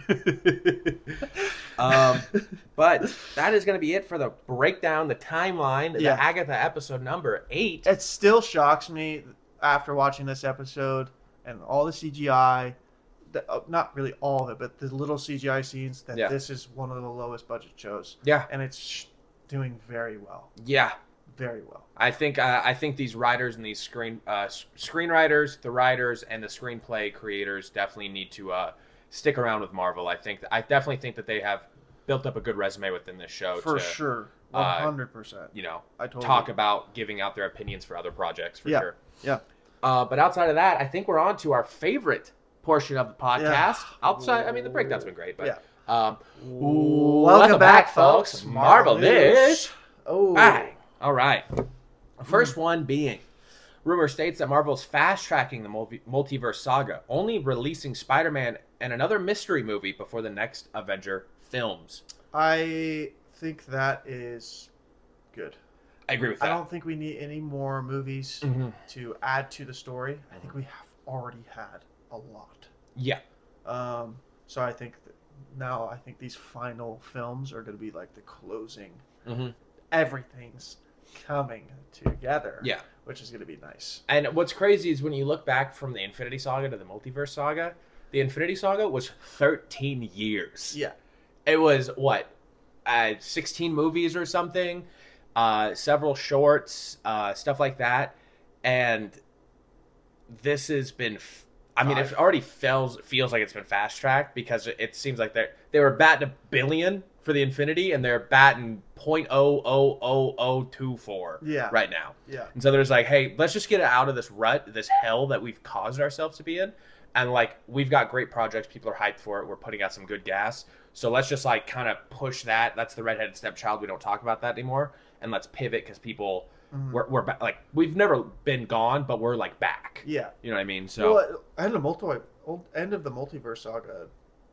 um, but that is going to be it for the breakdown, the timeline, Yeah. the Agatha episode number eight. It still shocks me after watching this episode and all the C G I. The, uh, not really all of it, but the little C G I scenes. That Yeah. this is one of the lowest budget shows, Yeah, and it's sh- doing very well. yeah. Very well. I think uh, I think these writers and these screen uh, s- screenwriters, the writers and the screenplay creators definitely need to uh, stick around with Marvel. I think I definitely think that they have built up a good resume within this show For to sure. uh, one hundred percent. you know I totally talk about giving out their opinions for other projects for Yeah. sure. Yeah. Uh, but outside of that, I think we're on to our favorite portion of the podcast. Yeah. Outside, I mean, the breakdown's been great, but Yeah. um, Welcome, welcome back, back, folks. folks. Marvel News. Oh. Bang. All right. The first one being, rumor states that Marvel's fast-tracking the multi- multiverse saga, only releasing Spider-Man and another mystery movie before the next Avenger films. I think that is good. I agree with I that. don't think we need any more movies Mhm. to add to the story. I think we have already had a lot. Yeah. Um, so I think that now I think these final films are going to be like the closing. hmm Everything's coming together. Yeah. Which is going to be nice. And what's crazy is when you look back from the Infinity Saga to the Multiverse Saga, the Infinity Saga was thirteen years. Yeah. It was, what, uh, sixteen movies or something, uh, several shorts, uh, stuff like that. And this has been, f- I mean, it Five. already feels, feels like it's been fast-tracked because it, it seems like they they were batting a billion for the Infinity, and they're batting point oh oh oh oh two four Yeah. right now. Yeah. And so there's like, hey, let's just get it out of this rut, this hell that we've caused ourselves to be in. And like, we've got great projects. People are hyped for it. We're putting out some good gas. So let's just like kind of push that. That's the redheaded stepchild. We don't talk about that anymore. And let's pivot because people, Mhm. we're, we're ba- like, we've never been gone, but we're like back. Yeah. You know what I mean? So, Well, end of multi end of the multiverse saga.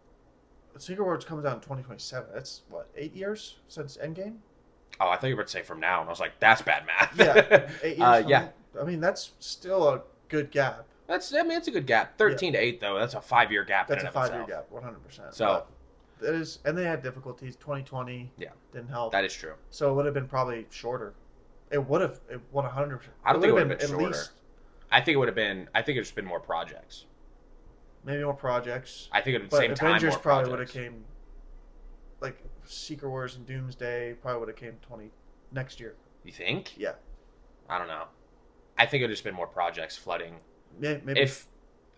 Secret Wars comes out in twenty twenty-seven. That's what, eight years since Endgame? oh, I thought you were about to say from now. And I was like, that's bad math. Yeah, eight years. uh, from- yeah. I mean, that's still a good gap. That's, I mean, it's a good gap. thirteen to eight, though. That's a five year gap. That's in a and of five-year itself. gap, one hundred percent. So- That is, and they had difficulties. twenty twenty Yeah. didn't help. That is true. So it would have been probably shorter. It would have, it one hundred percent. I don't think it would have been at shorter. least I think it would have been, I think it would have been more projects. maybe more projects. I think at the But same time, Avengers more probably would have projects. came, like Secret Wars and Doomsday probably would have came twenty next year. You think? Yeah. I don't know. I think it would have just been more projects flooding. Yeah, maybe. If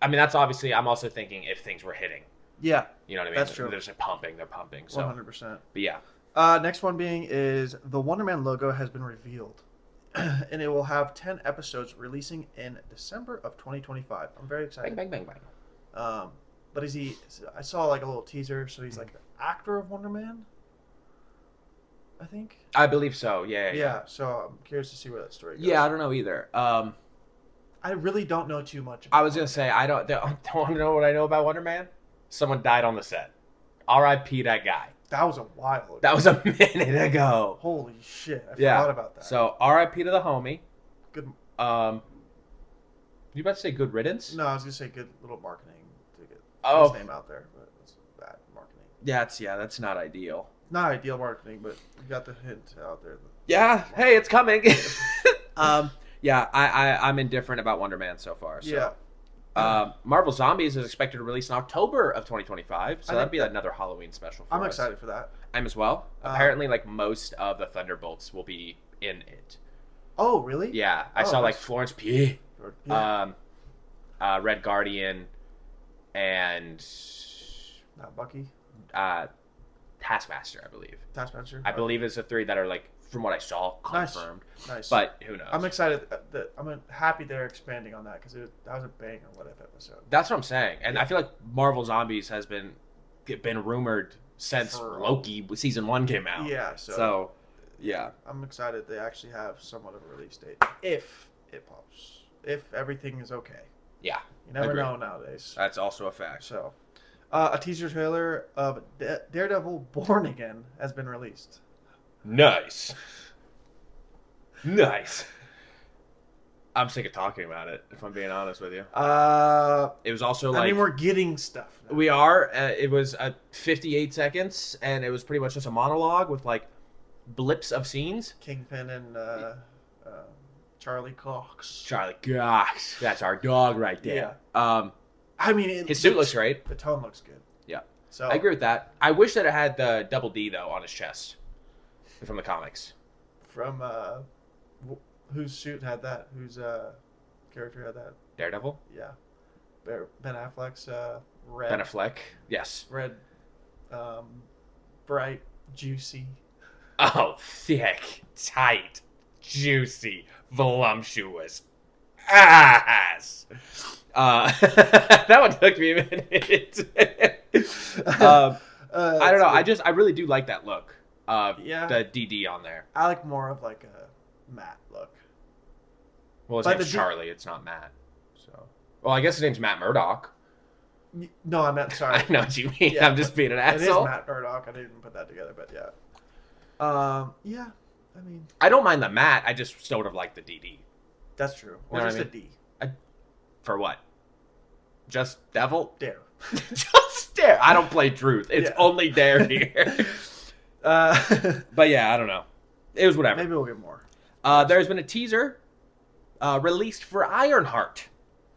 I mean, that's obviously. I'm also thinking if things were hitting. Yeah, You know what I mean? That's true. They're just pumping. They're pumping. So, one hundred percent. but yeah. Uh, next one being is the Wonder Man logo has been revealed, and it will have ten episodes releasing in December of twenty twenty-five. I'm very excited. Bang, bang, bang, bang. Um, but is he? I saw like a little teaser, so he's like the actor of Wonder Man. I think. I believe so. Yeah. Yeah. Yeah. So I'm curious to see where that story goes. Yeah, I don't know either. Um, I really don't know too much. About I was gonna say I don't. Don't want to know what I know about Wonder Man. Someone died on the set. R I P that guy. That was a while ago. That was a minute ago. Holy shit! I Yeah. forgot about that. So R I P to the homie. Good. Um, you about to say good riddance? No, I was gonna say good little marketing to get Oh. his name out there, but it's bad marketing. Yeah, it's yeah, that's not ideal. Not ideal marketing, but you got the hint out there. Yeah, hey, it's coming. um, yeah, I, I I'm indifferent about Wonder Man so far. So. Yeah. Um, Marvel Zombies is expected to release in October of twenty twenty-five, so I that'd think be that- another Halloween special. For I'm us. excited for that. I'm as well. Um, Apparently, like most of the Thunderbolts will be in it. Oh, really? Yeah, I Oh, saw like nice. Florence Pugh, Or- yeah. um, uh, Red Guardian, and Not Bucky. uh, Taskmaster, I believe. Taskmaster. I believe it's the three that are like, from what I saw, Nice. confirmed. Nice. But who knows? I'm excited that I'm happy they're expanding on that because that was a banger. What if episode? That's what I'm saying, and I feel like Marvel Zombies has been been rumored since For- Loki season one came out. Yeah. So, So, yeah. I'm excited they actually have somewhat of a release date if it pops. If everything is okay. Yeah. You never Agreed. know nowadays. That's also a fact. So, uh, a teaser trailer of Da- Daredevil Born Again has been released. Nice. Nice. I'm sick of talking about it, if I'm being honest with you. Uh, It was also I like... mean, we're getting stuff. now. We are. Uh, it was uh, fifty-eight seconds, and it was pretty much just a monologue with, like, blips of scenes. Kingpin and uh, uh, Charlie Cox. Charlie, gosh, that's our dog right there. Um, I mean, it, his suit looks great. The tone looks good. Yeah. So I agree with that. I wish that it had the double D, though, on his chest from the comics. From uh, wh- whose suit had that? Whose uh, character had that? Daredevil? Yeah, Bear- Ben Affleck's uh, red, Ben Affleck? Yes. red, um, bright, juicy. Oh, thick, tight, juicy, voluptuous ass. Uh, that one took me a minute. um, Uh, I don't know. it's I good. just, I really do like that look. Uh, Yeah. The D D on there. I like more of like a matte look. Well, his But name's the D- Charlie. It's not Matt. So, well, I guess his name's Matt Murdock. Y- No, I meant sorry. I know what you mean. Yeah, I'm just but being an It is asshole. Matt Murdock. I didn't even put that together, but yeah. Um, yeah. I mean, I don't mind the Matt. I just sort of like the D D. that's true. Or Know what just I a mean? D. For what? Just Devil? Dare. Just Dare. I don't play Truth. It's Yeah. only Dare here. uh, But yeah, I don't know. It was whatever. maybe we'll get more. Uh, there's been a teaser uh, released for Ironheart.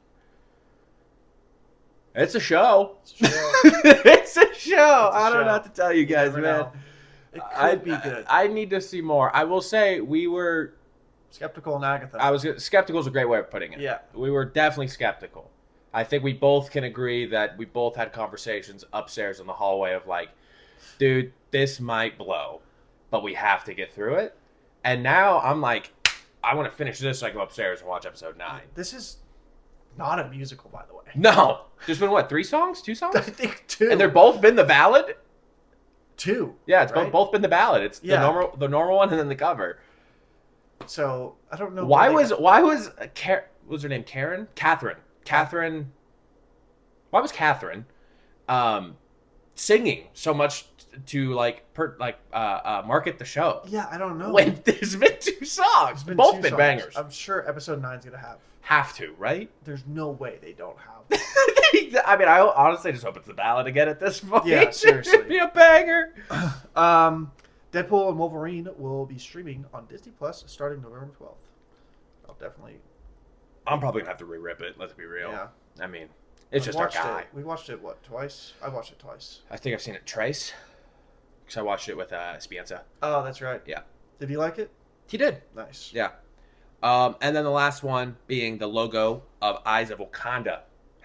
It's a show. It's true. It's a show. I don't show. know what to tell you guys, never man. know. It could I, be good. I, I need to see more. I will say we were. Skeptical and Agatha. I was skeptical is a great way of putting it. Yeah. We were definitely skeptical. I think we both can agree that we both had conversations upstairs in the hallway of like, dude, this might blow, but we have to get through it. And now I'm like, I want to finish this so I go upstairs and watch episode nine. This is not a musical, by the way. No, there's been what, three songs, two songs, I think two. and they're both been the ballad. two. Yeah, it's right? both both been the ballad. It's the Yeah. normal the normal one and then the cover. So I don't know Why where they was got- why was uh, Car- what was her name Karen Catherine Catherine? Why was Catherine um, singing so much to like per, like uh, uh, market the show Yeah, I don't know. when there's been two songs, It's been both two been songs. bangers. I'm sure episode nine's gonna have. Have to, right? There's no way they don't have. I mean, I honestly just hope it's the ballad again at this point. Yeah, seriously. It'd be a banger. um, Deadpool and Wolverine will be streaming on Disney Plus starting November twelfth. I'll definitely. I'm probably gonna have to re-rip it. Let's be real. Yeah. I mean, it's We just our watched guy. It. We watched it what twice? I watched it twice. I think I've seen it twice because I watched it with uh, Espienza. Oh, that's right. Yeah. Did you like it? He did. Nice. Yeah. Um, and then the last one being the logo of Eyes of Wakanda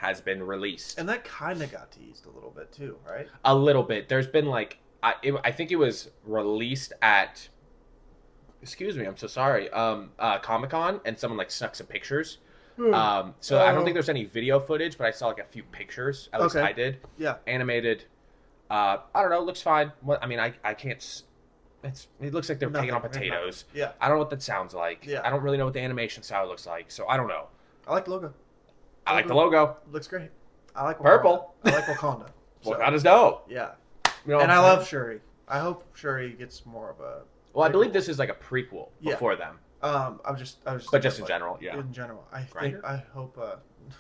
has been released. And that kind of got teased a little bit too, right? A little bit. There's been like, I, it, I think it was released at, excuse me, I'm so sorry, um, uh, Comic-Con, and someone like snuck some pictures. Um, so I don't think there's any video footage, but I saw like a few pictures. At least Okay. I did. Yeah. Animated. Uh, I don't know. Looks fine. What I mean, I I can't. s- It's it looks like they're Nothing, taking on nothing. potatoes. Yeah. I don't know what that sounds like. Yeah. I don't really know what the animation style looks like. So I don't know. I like the logo. I like the logo. Looks great. I like Wakanda. Purple. I like Wakanda. Well, So, how does know? yeah. You know And what I I'm love saying? Shuri. I hope Shuri gets more of a. Well, I believe this is like a prequel Yeah. before them, Um, I was just, I was just. but just in like, general, yeah. In general, I think, Grindr? I hope. Uh,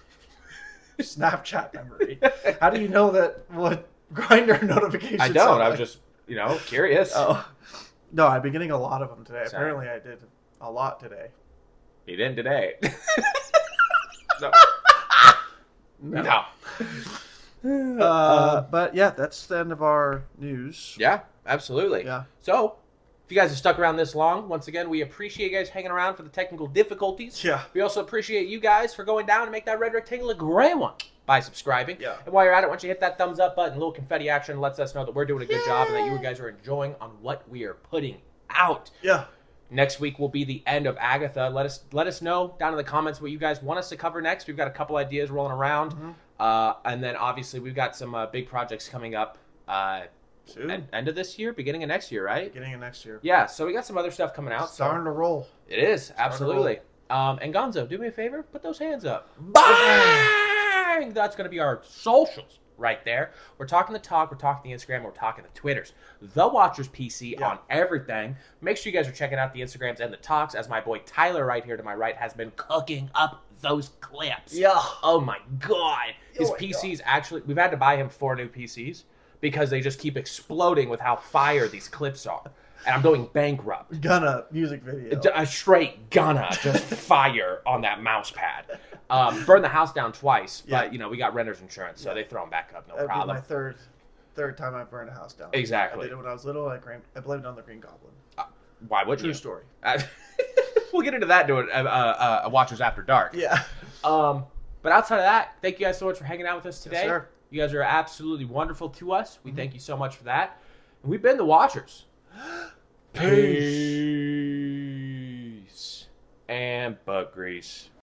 Snapchat memory. How do you know that? What Grinder notifications? I don't. sound I like? was just, you know, curious. Oh, no! I've been getting a lot of them today. Sorry. Apparently, I did a lot today. He didn't today. no. No. No. Uh, but yeah, that's the end of our news. Yeah, absolutely. Yeah. So, if you guys have stuck around this long, once again, we appreciate you guys hanging around for the technical difficulties. Yeah. We also appreciate you guys for going down and make that red rectangle a gray one by subscribing. Yeah. And while you're at it, once you hit that thumbs up button, a little confetti action lets us know that we're doing a good job and that you guys are enjoying on what we are putting out. Yeah. Next week will be the end of Agatha. Let us let us know down in the comments what you guys want us to cover next. We've got a couple ideas rolling around. Mhm. Uh, and then obviously we've got some uh, big projects coming up uh, Soon. end, end of this year, beginning of next year, right? Beginning of next year. Yeah, so we got some other stuff coming out. so- Starting to roll. It is, to absolutely. Um, and Gonzo, do me a favor, put those hands up. Bang! That's going to be our socials right there. We're talking the talk, we're talking the Instagram, we're talking the Twitters. The Watchers P C Yeah. on everything. Make sure you guys are checking out the Instagrams and the talks, as my boy Tyler right here to my right has been cooking up those clips. Yeah. Oh my god. His Oh my P Cs actually, we've had to buy him four new P Cs because they just keep exploding with how fire these clips are. And I'm going bankrupt. Gonna music video. A straight gonna just fire on that mouse pad. Um, burned the house down twice, Yeah. but you know we got renter's insurance, so Yeah. they throw them back up, no That'd be problem. my third, third time I burned a house down. Exactly. I did it when I was little. I, gra- I blamed it on the Green Goblin. Why would True you? story. Uh, we'll get into that doing uh, uh, uh, Watchers After Dark. Yeah. Um, but outside of that, thank you guys so much for hanging out with us today. Yes, sir. You guys are absolutely wonderful to us. We thank you so much for that. And we've been the Watchers. Peace. And butt grease.